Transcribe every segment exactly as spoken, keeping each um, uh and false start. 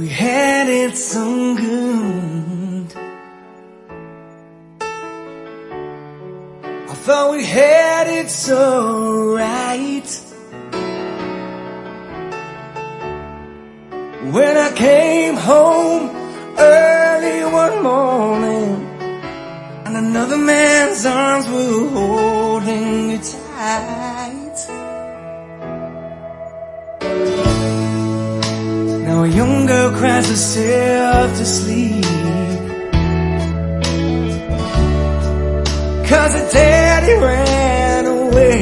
had it so good. I thought we had it so right. When I came home early one morning, and another man's arms were holding you tight. Now a young girl cries herself to sleep, 'cause her daddy ran away.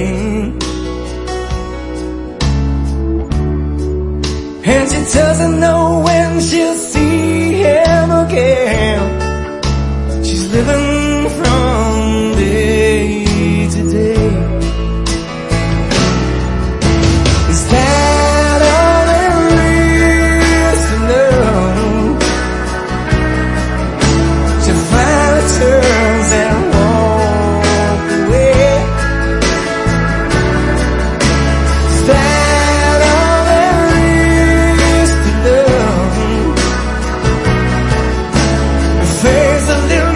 And she doesn't know when she'll see him again. She's living from day to day. Is that all there is to know? She finally turns and walks away. Is that all there is to know? Her face a little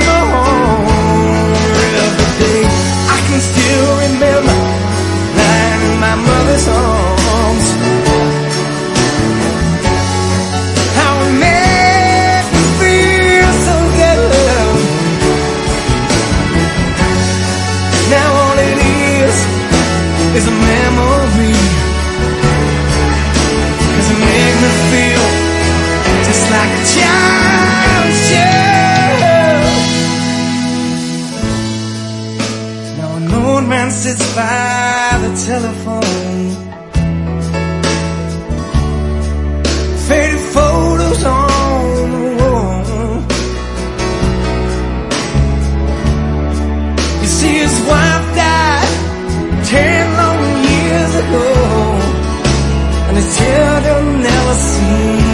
still remember lying in my mother's arms, how it made me feel so good. Now all it is is a memory, 'cause it made me feel just like a child should. An old man sits by the telephone, faded photos on the wall. You see his wife died ten long years ago, and his children never seen